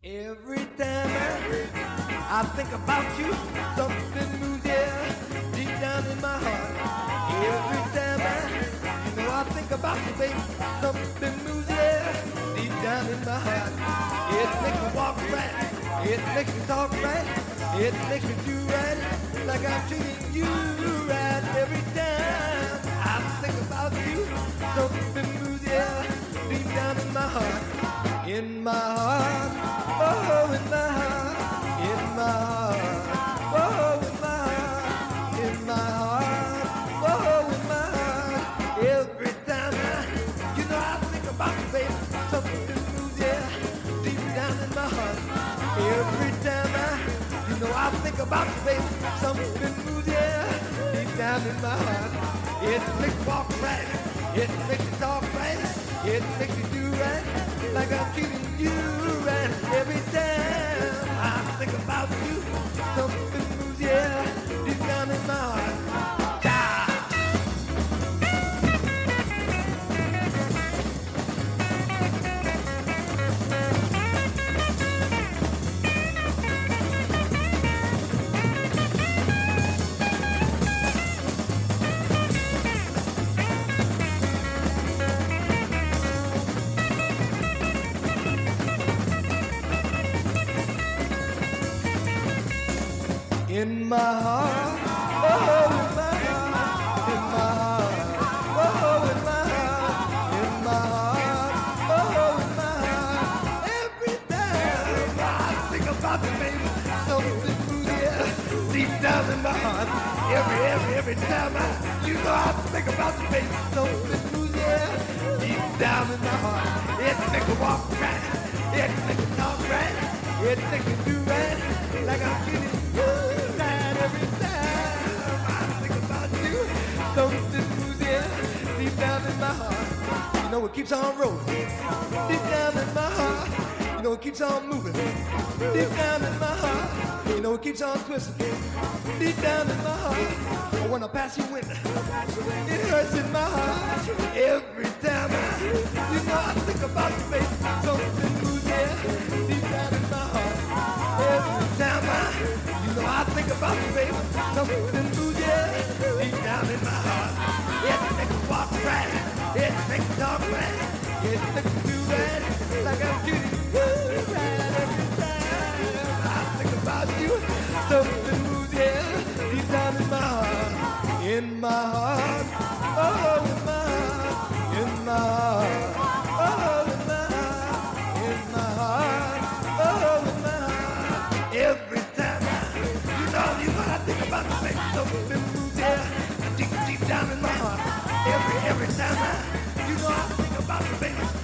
Every time I think about you, something moves, yeah, deep down in my heart. Every time I think about you, baby, something moves, yeah, deep down in my heart. It makes me walk right, it makes me talk right, it makes me do right, like I'm treating you right. Every time I think about you, something moves, yeah, deep down in my heart. In my heart, oh, in my heart, in my heart, oh, in my heart, in my heart, oh, in my heart. Every time I think about you, baby, something moves, yeah, deep down in my heart. Every time I think about you, baby, something moves, yeah, deep down in my heart. It makes me walk right, it makes me talk right, it makes me do right, like I'm treating you right. Every time I think about you, something moves, yeah, deep down in my heart. In my heart, oh, in my heart, in my heart, oh, in my heart, in my heart, oh, in my heart. Every time I think about you, baby, something moves, yeah, deep down in my heart. Every time I think about you, baby, something moves, yeah, deep down in my heart. It makes me walk right, it makes me talk right, it makes me do right, like I'm feeling good. Every time I think about you, something moves, yeah, deep down in my heart. You know it keeps on rolling, deep down in my heart. You know it keeps on moving, deep down in my heart. You know it keeps on twisting, deep down in my heart. But when I pass you in, it hurts in my heart. Every time I think about you, baby, something moves, yeah, deep down in my heart. Every time I think about you, baby, something moves, yeah, deep down in my heart. It makes me walk right, it makes me talk right, it makes me do right, like I'm treating you right. Every time I think about you, something moves, yeah, deep down in my heart. In my heart, oh, in my heart, in my heart, oh, in my heart, in my heart, oh, in my heart. Every time I think about the baby, something moves, yeah, deep down in my heart. Every time I think about the baby.